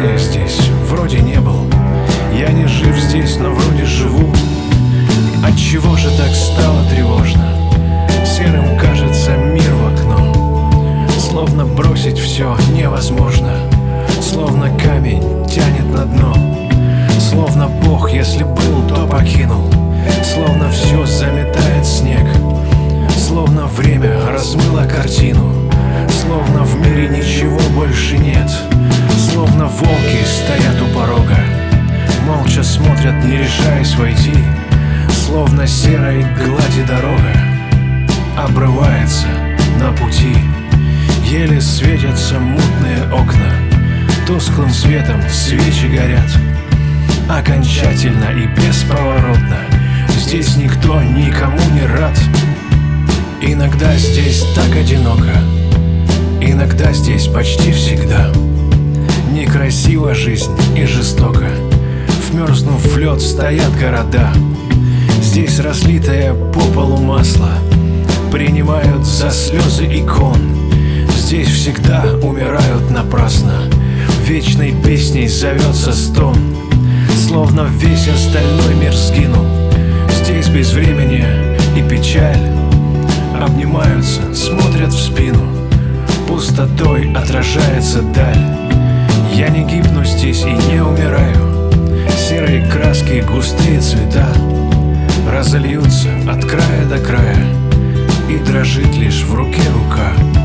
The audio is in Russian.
я здесь вроде не был. Я не жив здесь, но вроде живу. Отчего же так стало тревожно? Серым кажется мир в окно. Словно бросить все невозможно. Словно камень тянет на дно. Словно Бог, если был, то покинул. Словно все заметает снег. Словно время размыло картину. Словно в мире ничего больше нет. Словно волки стоят у порога, молча смотрят, не решаясь войти. Словно серой глади дорога обрывается на пути. Еле светятся мутные окна, тусклым светом свечи горят. Окончательно и бесповоротно здесь никто никому не рад. Иногда здесь так одиноко, иногда здесь почти всегда. Некрасива жизнь и жестоко. Вмерзнув в лед, стоят города. Здесь разлитое по полу масло принимают за слезы икон. Здесь всегда умирают напрасно. Вечной песней зовется стон. Словно весь остальной мир сгинул. Здесь безвременье и печаль обнимаются, смотрят в спину. Пустотой отражается даль. Я не гибну здесь и не умираю. Серые краски, густые цвета разольются от края до края, и дрожит лишь в руке рука.